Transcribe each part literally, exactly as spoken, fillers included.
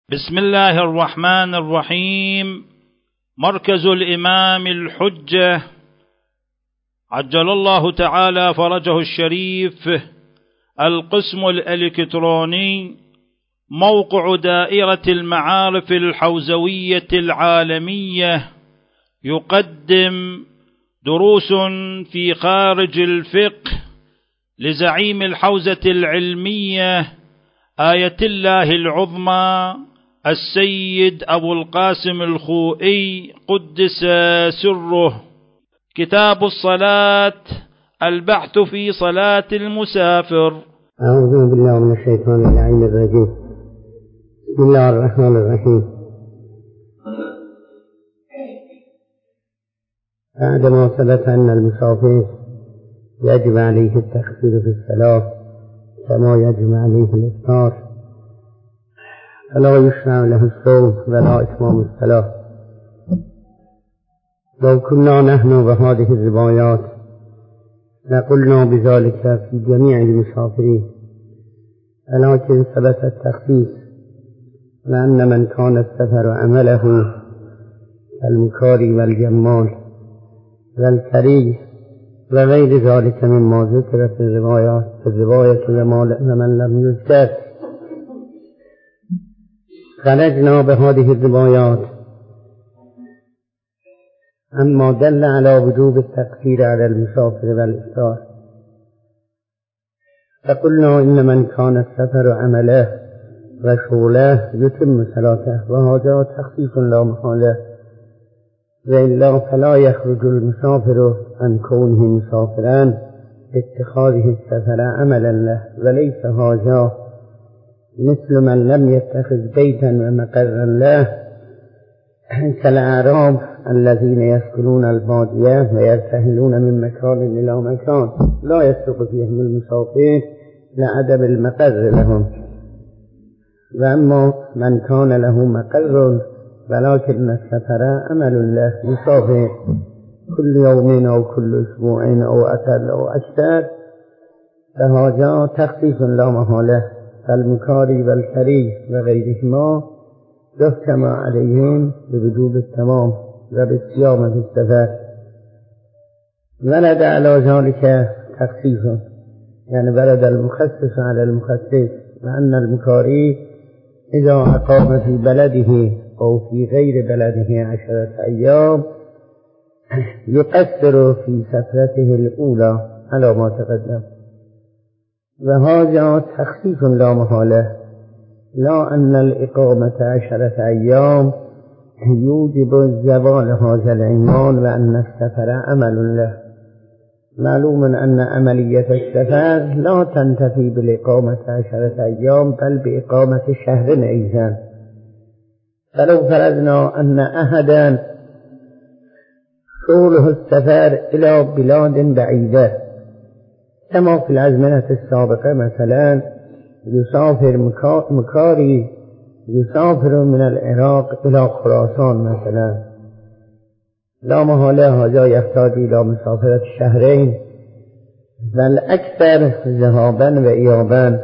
بسم الله الرحمن الرحيم. مركز الإمام الحجة عجل الله تعالى فرجه الشريف، القسم الإلكتروني، موقع دائرة المعارف الحوزوية العالمية، يقدم دروس في خارج الفقه لزعيم الحوزة العلمية آية الله العظمى السيد أبو القاسم الخوئي قدس سره. كتاب الصلاة، البحث في صلاة المسافر. أعوذ بالله من الشيطان اللعين الرجيم. بسم الله الرحمن الرحيم. بعدما ثبت أن المسافر يجب عليه التخفيف في الصلاة كما يجب عليه الإفطار، فلا يشرع له الصوم ولا إتمام الصلاة. لو كنا نحن بهذه الروايات لقلنا بذلك في جميع المسافرين، ولكن ثبت التخفيف، لأن من كان السفر عمله كالمكاري والجمال والكري وغير ذلك مما ذكر في الروايات في الرواية ومن لم يذكر، خرجنا بهذه الروايات أما دل على وجوب التقصير على المسافر والإفطار، فقلنا إن من كان السفر عمله وشغله يتم صلاته، وهذا تخفيف لا محالة، وإلا فلا يخرج المسافر عن كونه مسافرا اتخاذه السفر عملا له، وليس هذا مثل من لم يتخذ بيتا ومقرا له كالأعراب الذين يسكنون البادية ويرتحلون من مكان إلى مكان، لا يسلك فيهم المسافر لعدم المقر لهم. وأما من كان له مقر ولكن السفر عمل له، يسافر كل يوم أو كل أسبوع أو أقل أو أكثر، فهذا تخفيف لا محالة. فالمكاري والكري وغيرهما يحكم عليهم بوجوب التمام وبالصيام في السفر. ورد على ذلك تخفيف، يعني ورد المخصص على المخصص، لأن المكاري إذا أقام في بلده أو في غير بلده عشرة أيام يقصر في سفرته الأولى على ما تقدم، وهذا تخفيف لا محالة، لا أن الإقامة عشرة أيام يوجب زوال هذا العنوان وأن السفر عمل له. معلوم أن عملية السفر لا تنتفي بالإقامة عشرة أيام بل بإقامة شهر أيضا. فلو فرضنا أن أحدا شغله السفر إلى بلاد بعيدة كما في الأزمنة السابقة، مثلا يسافر مكاري يسافر من العراق إلى خراسان مثلا، لا محالة هذا يحتاج إلى مسافرة شهرين بل أكثر ذهابا وإيابا،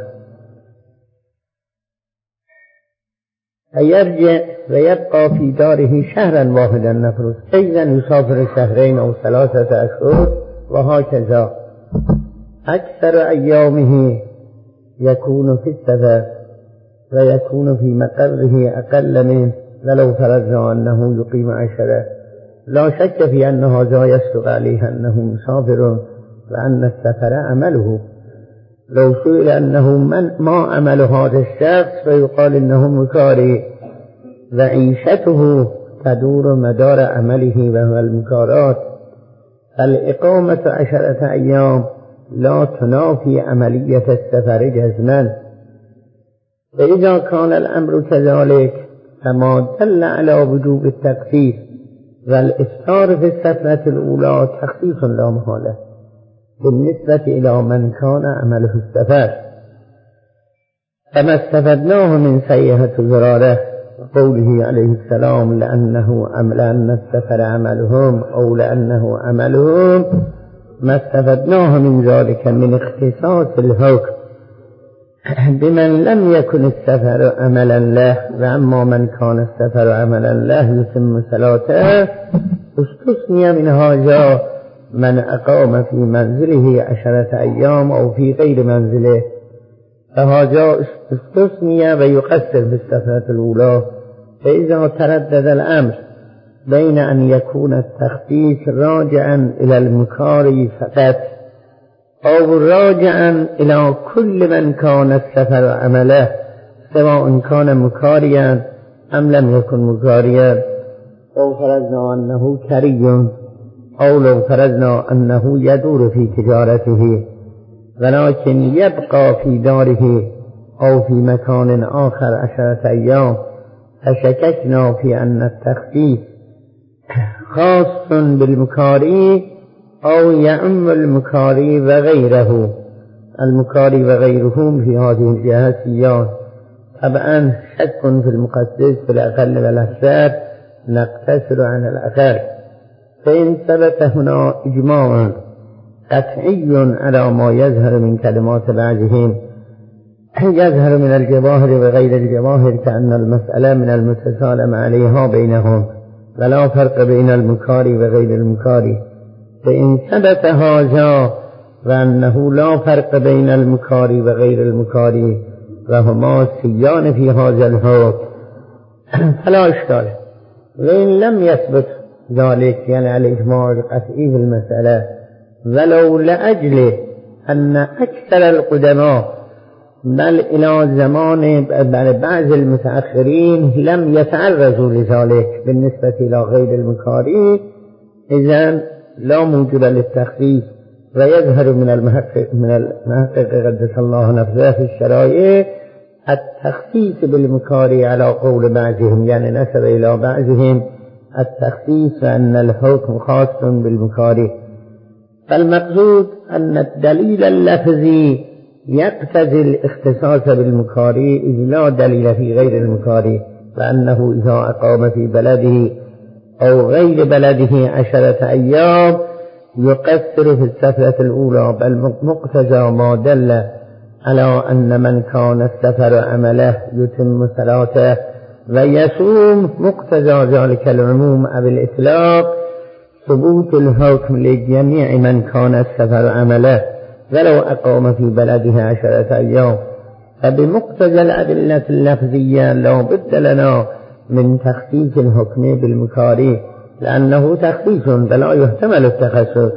فيرجع ويبقى في داره شهرا واحدا نفرض، أيضا يسافر شهرين أو ثلاثة أشهر، وهكذا أكثر أيامه يكون في السفر ويكون في مقره أقل منه. ولو فرضنا أنه يقيم عشرة، لا شك في أن هذا يصدق عليه أنه مسافر وأن السفر عمله. لو سئل أنه من ما عمل هذا الشخص فيقال إنه مكاري وعيشته تدور مدار عمله وهو المكارات. الإقامة عشرة أيام لا تنافي عملية السفر جزما، فإذا كان الأمر كذلك فما دل على وجوب التخفيف والإفطار في السفرة الأولى تخفيف لا محالة بالنسبة إلى من كان عمله السفر. فما استفدناه من سيئة زرارة وقوله عليه السلام لأنه لأن السفر عملهم أو لأنه عملهم، ما استفدناه من ذلك من اختصاص الحكم بمن لم يكن السفر عملا له وأما من كان السفر عملا له يتم صلاته استثني من هذا من أقام في منزله عشرة أيام أو في غير منزله، فهذا استثني ويقصر في السفرة الأولى. فإذا تردد الأمر بين أن يكون التخفيف راجعا إلى المكاري فقط أو راجعا إلى كل من كان السفر عمله سواء كان مكاريا أم لم يكن مكاريا، أو فرضنا أنه كري أو لو فرضنا أنه يدور في تجارته ولكن يبقى في داره أو في مكان آخر عشرة أيام، فشككنا في أن التخفيف خاص بالمكاري أو يعم المكاري وغيره. المكاري وغيرهم في هذه الجهة سيان. طبعا شك في المقدس في الأقل والأكثر نقتصر عن الأقل. فإن ثبت هنا إجماع قطعي على ما يظهر من كلمات بعضهم يظهر من الجواهر وغير الجواهر كأن المسألة من المتسالم عليها بينهم ولا فرق بين المكاري وغير المكاري، فإن ثبت هذا وأنه لا فرق بين المكاري وغير المكاري وهما سيان في هذا الحكم فلا إشكال. وإن لم يثبت ذلك يعني الإجماع القطعي في المسألة ولو لأجل أن أكثر القدماء بل إلى زمان بل بعض المتأخرين لم يتعرضوا لذلك بالنسبة إلى غير المكاري، إذن لا موجب للتخفيف. ويظهر من المحقق من المحقق قدس الله نفسه في الشرائع التخفيف بالمكاري على قول بعضهم، يعني نسب إلى بعضهم التخفيف أن الحكم خاص بالمكاري. فالمقصود أن الدليل اللفظي يقتضي الاختصاص بالمكاري إذ لا دليل في غير المكاري، وأنه إذا أقام في بلده أو غير بلده عشرة أيام يقصر في السفرة الأولى، بل مقتضى ما دل على أن من كان السفر عمله يتم صلاته ويصوم مقتضى ذلك العموم أو الإطلاق ثبوت الحكم لجميع من كان السفر عمله ولو أقام في بلده عشرة أيام. فبمقتضى الأدلة اللفظية لا بد لنا من تخصيص الحكم بالمكاري لأنه تخصيص فلا يحتمل التخصص،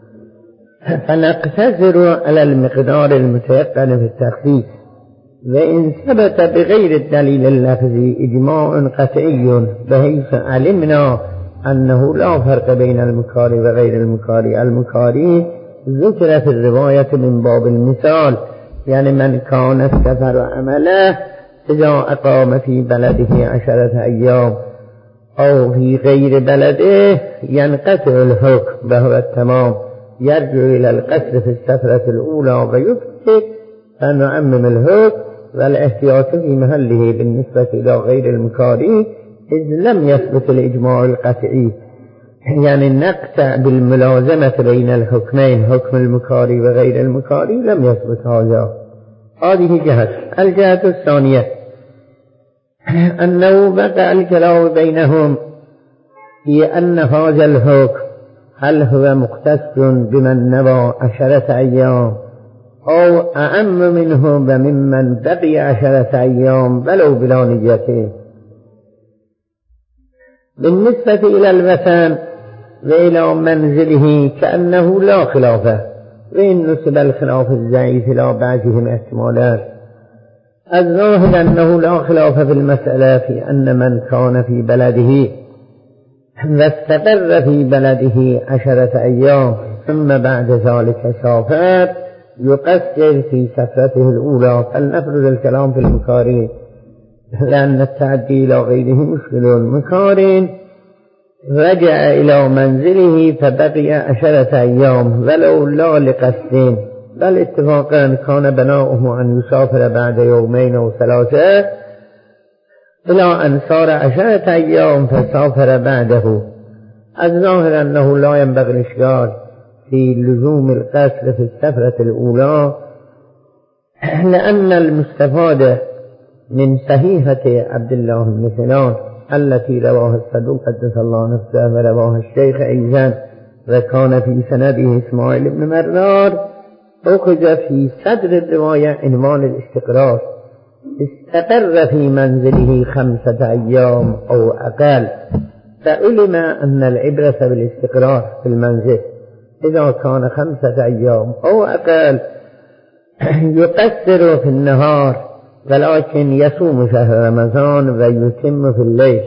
فنقتصر على المقدار المتيقن في التخصيص. وإن ثبت بغير الدليل اللفظي إجماع قطعي بحيث علمنا أنه لا فرق بين المكاري وغير المكاري، المكاري ذكر في الرواية من باب المثال، يعني من كان السفر عمله إذا أقام في بلده عشرة أيام أو في غير بلده ينقطع الحكم وهو التمام، يرجع إلى القصر في السفرة الأولى ويكتب فنعمم الحكم والاحتياط في محله بالنسبة إلى غير المكاري إذ لم يثبت الإجماع القطعي، يعني نقطع بالملازمة بين الحكمين حكم المكاري وغير المكاري لم يثبت هذا. هذه جهة. الجهة الثانية أنه بقى الكلام بينهم في أن هذا الحكم هل هو مختص بمن نوى عشرة أيام أو أعم منه وممن بقي عشرة أيام ولو بلا نيته. بالنسبة إلى الوثن وإلى منزله كأنه لا خلافه، وإن نسب الخلاف الضعيف إلى بعضهم احتمالات. الظاهر أنه لا خلاف في المسألة في أن من كان في بلده واستقر في بلده عشرة أيام ثم بعد ذلك سافر يقصر في سفرته الأولى، فلنفرض الكلام في المكاري لأن التعدي إلى غيره مشكل. مكار رجع إلى منزله فبقي عشرة أيام ولو لا لقصد، بل اتفاقا كان بناؤه أن يسافر بعد يومين أو ثلاثة إلى أن صار عشرة أيام فسافر بعده. الظاهر أنه لا ينبغي الإشكال في لزوم القصر في السفرة الأولى لأن المستفاد من صحيحة عبد الله بن سنان التي رواه الصدوق قدس الله نفسه ورواه الشيخ أيضا وكان في سنده إسماعيل بن مرار، أخذ في صدر الرواية عنوان الاستقرار، استقر في منزله خمسة أيام أو أقل، فعلم أن العبرة بالاستقرار في المنزل إذا كان خمسة أيام أو أقل يقصر في النهار ولكن يصوم شهر رمضان ويتم في الليل،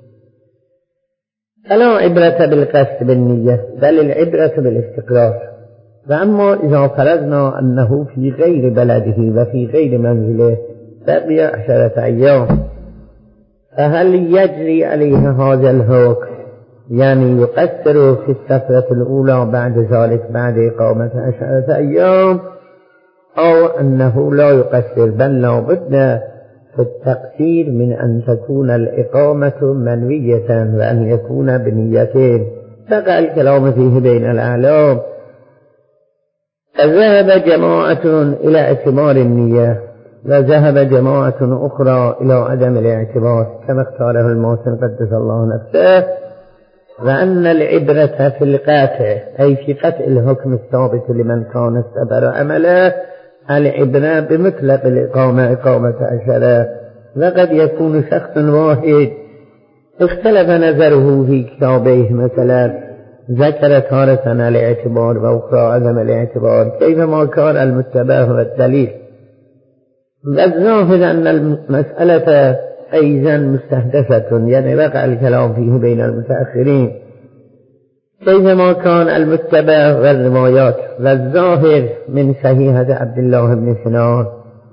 فلا عبرة بالقصد بالنية بل العبرة بالاستقرار. وأما إذا فرضنا أنه في غير بلده وفي غير منزله بقي عشرة أيام، فهل يجري عليه هذا الحكم، يعني يقصر في السفرة الأولى بعد ذلك بعد إقامة عشرة أيام، أو أنه لا يقصر بل لا بد في التقصير من أن تكون الإقامة منوية وأن يكون بنيتين؟ فقع الكلام فيه بين الأعلام. فذهب جماعة إلى اعتبار النية وذهب جماعة أخرى إلى عدم الاعتبار كما اختاره المحسن قدس الله نفسه، وأن العبرة في القاطع أي في قطع الحكم الثابت لمن كان استبر عمله، العبرة بمطلق الإقامة إقامة عشرة. وقد يكون شخص واحد اختلف نظره في كتابه، مثلا ذكر تارة الاعتبار وأخرى عدم الاعتبار كيفما كان المتبع والدليل. والظاهر أن المسألة أيضا مستحدثة، يعني وقع الكلام فيه بين المتأخرين كيفما كان المتبع والروايات. والظاهر من صحيحة عبد الله بن سنان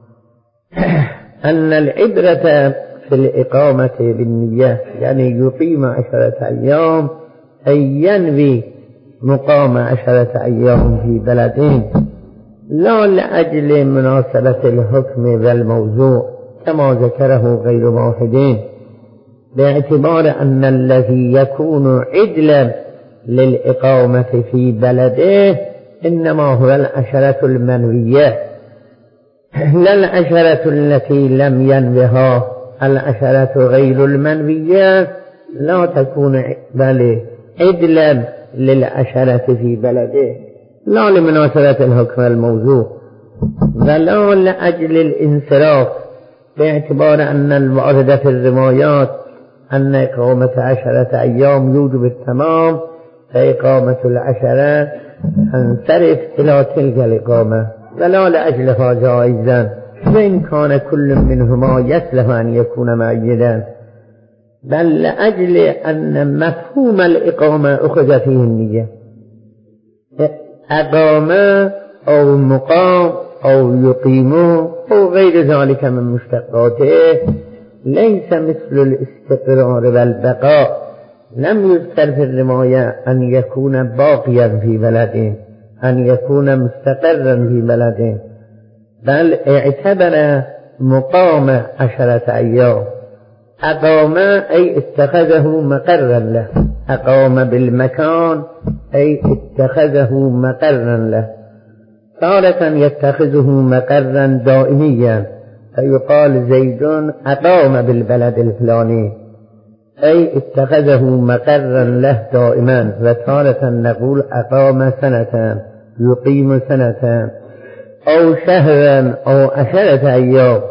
أن العبرة في الإقامة بالنية، يعني يقيم عشرة أيام أي ينوي مقام عشرة أيام في بلدين، لا لأجل مناسبة الحكم والموضوع كما ذكره غير واحدين، باعتبار أن الذي يكون عدلا للإقامة في بلده إنما هو العشرة المنوية لا العشرة التي لم ينوها. العشرة غير المنوية لا تكون بل عدلا للعشرة في بلده لا لمناسبة الحكم الموضوع ولا لأجل الانصراف، باعتبار أن الوارد في الروايات أن إقامة عشرة أيام يوجب التمام، فإقامة العشرة انصرف إلى تلك الإقامة، ولا لأجل هذا أيضا وإن كان كل منهما يصلح أن يكون مؤيدا، بل لأجل أن مفهوم الإقامة أخذ فيه النية. أقام أو مقام أو يقيم أو غير ذلك من مشتقاته ليس مثل الاستقرار والبقاء. لم يذكر في الرواية أن يكون باقيا في بلده، أن يكون مستقرا في بلده، بل اعتبر مقام عشرة أيام. أقام أي اتخذه مقرا له، أقام بالمكان أي اتخذه مقرا له. تارة يتخذه مقرا دائميا فيقال زيد أقام بالبلد الفلاني أي اتخذه مقرا له دائما، وتارة نقول أقام سنة يقيم سنة أو شهرا أو عشرة أيام.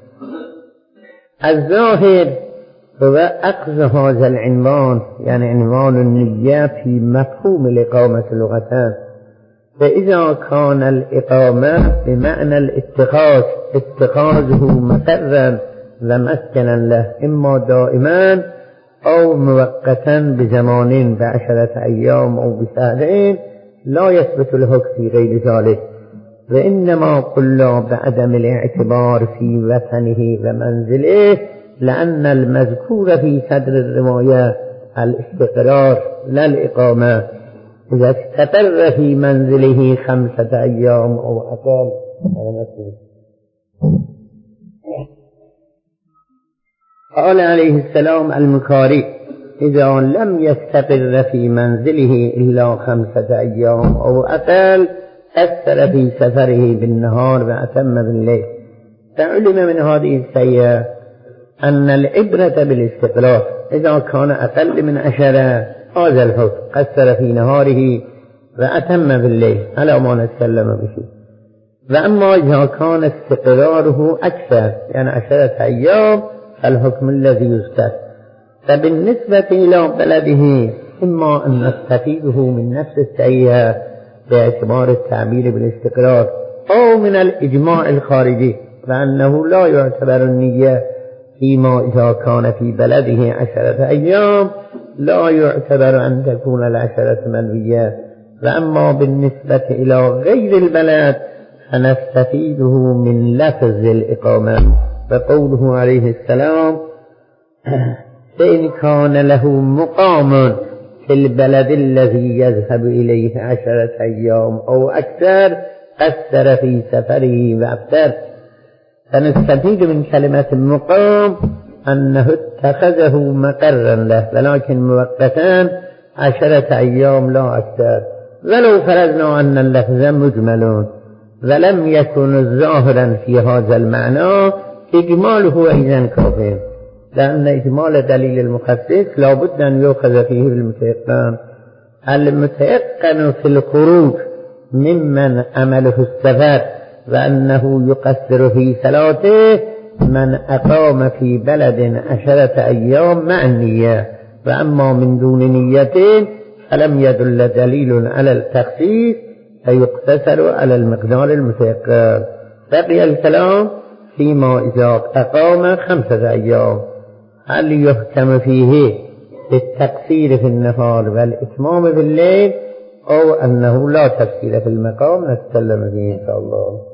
الظاهر هو أخذ هذا العنوان، يعني عنوان النية في مفهوم الإقامة لغتان. فإذا كان الإقامة بمعنى الاتخاذ، اتخاذه مقرا ومسكنا له إما دائما أو مؤقتا بزمان بعشرة أيام أو بشهرين، لا يثبت الحكم في غير ذلك، وإنما قلنا بعدم الاعتبار في وطنه ومنزله، لأن المذكور في صدر الرواية الاستقرار لا الإقامة. إذا استقر في منزله خمسة أيام أو أقل. قال عليه السلام المكاري: إذا لم يستقر في منزله إلا خمسة أيام أو أقل قصر في سفره بالنهار وأتم بالليل. فعلم من هذه السيئة أن العبرة بالاستقلال، إذا كان أقل من عشرة هذا الحكم، قصر في نهاره وأتم بالليل على ما نتكلم به. وأما إذا كان استقراره أكثر يعني عشرة أيام فالحكم الذي يذكر. فبالنسبة إلى بلده إما أن نستفيده من نفس السيئة باعتبار التعبير بالاستقرار، أو من الإجماع الخارجي فأنه لا يعتبر النية فيما إذا كان في بلده عشرة أيام لا يعتبر أن تكون العشرة منوية. وأما بالنسبة إلى غير البلد فنستفيده من لفظ الإقامة، فقوله عليه السلام فإن كان له مقام في البلد الذي يذهب إليه عشرة أيام أو أكثر قصر في سفره وأفطر. فنستفيد من كلمة المقام أنه اتخذه مقرا له ولكن مؤقتا عشرة أيام لا أكثر. ولو فرضنا أن اللفظ مجمل ولم يكن ظاهرا في هذا المعنى إجماله أيضا كافٍ، لأن إجمال دليل المخصص لابد أن يؤخذ فيه بالمتيقن. المتيقن في الخروج ممن عمله السفر وأنه يقصر في صلاته من أقام في بلد عشرة أيام مع النية. وأما من دون نية فلم يدل دليل على التخصيص فيقتصر على المقدار المتيقن. بقي الكلام فيما إذا أقام خمسة أيام هل يحكم فيه بالتقصير في النهار والإتمام بالليل أو أنه لا تقصير في المقام؟ نتكلم فيه إن شاء الله.